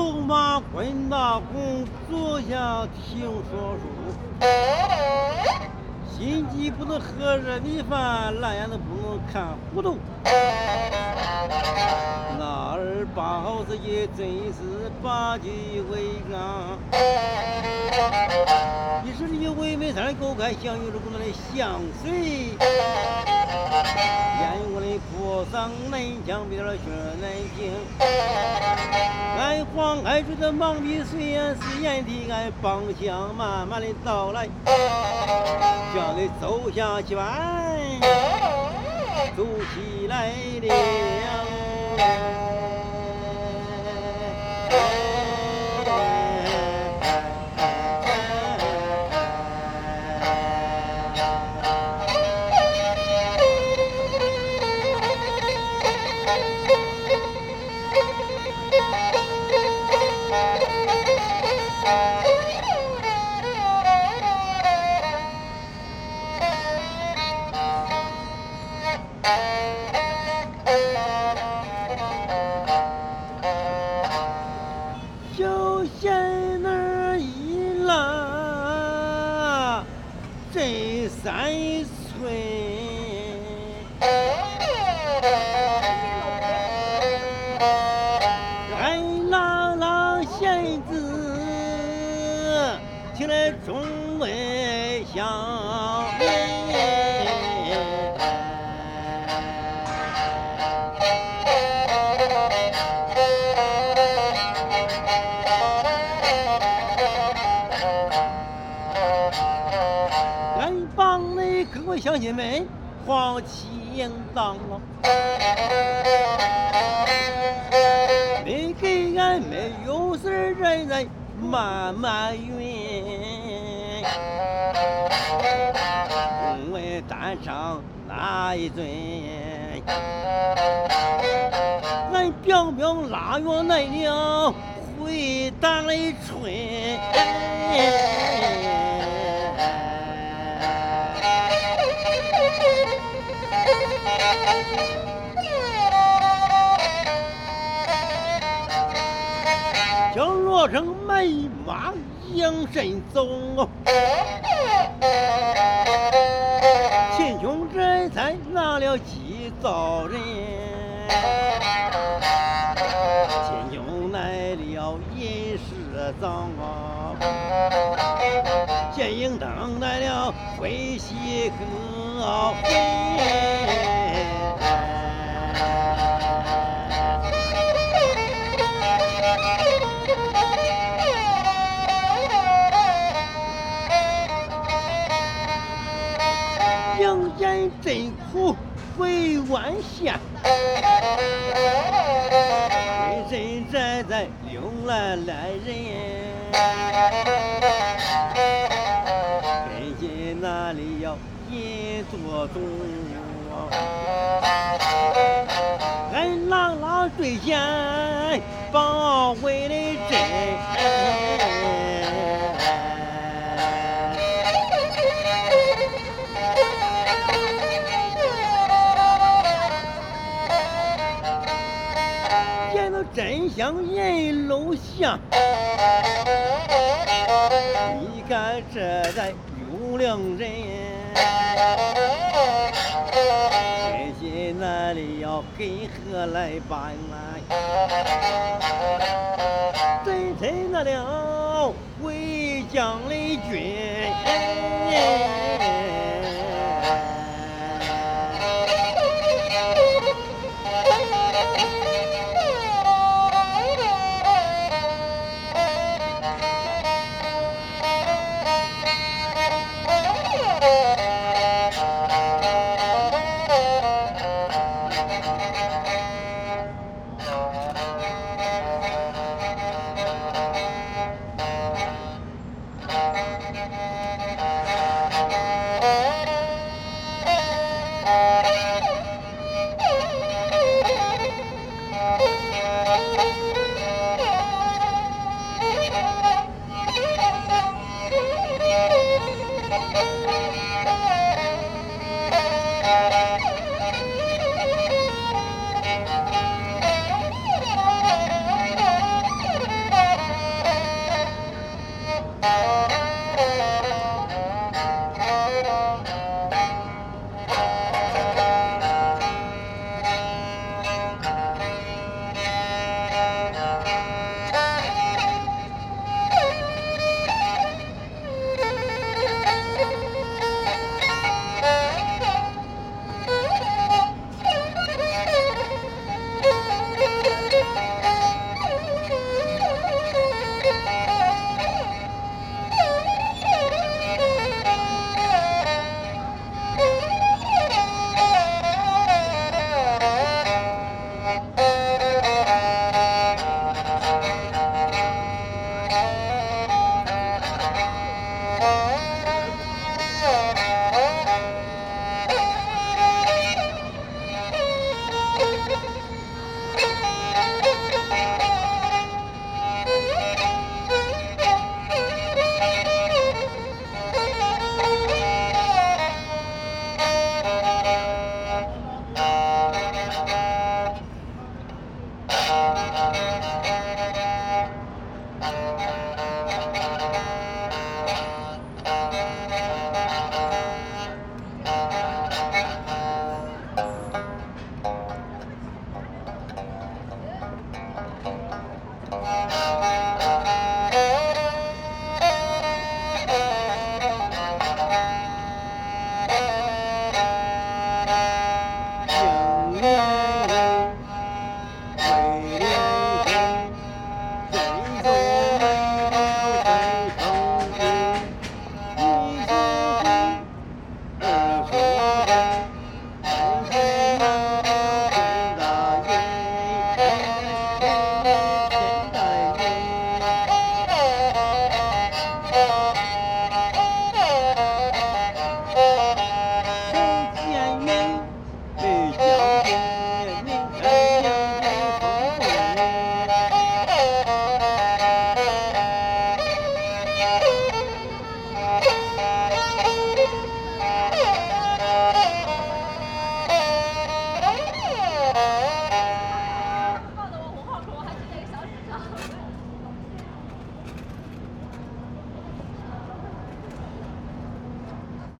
走马观大红，坐下听说书。心急不能喝热米饭，懒眼子不能看糊涂。那儿包子也真是把酒为纲。一时的为美三狗开香，有着不能的香水。眼我的菩萨南墙边的雪南京，俺黄海水的忙比虽然是眼的，俺帮腔慢慢的到来，叫你走下去吧，走起来了。就嫌那儿一拉这三寸，俺郎朗弦子听来中文响。俺帮你各位乡亲们黄旗应当了，你给俺没有事人人慢慢运，我单上那一尊，俺表表拉远来了回大雷春。叫罗成美马迎身走，秦琼这才拿了几遭人，秦琼来了饮食早，见应当来了会喜贺会。迎见真苦回万县，浑身站在慵懒懒人，跟进那里要引作中，俺郎朗对前保卫的真。真像人楼下，你看这在优良人，天心那里要跟何来办来？真成那了为将的军。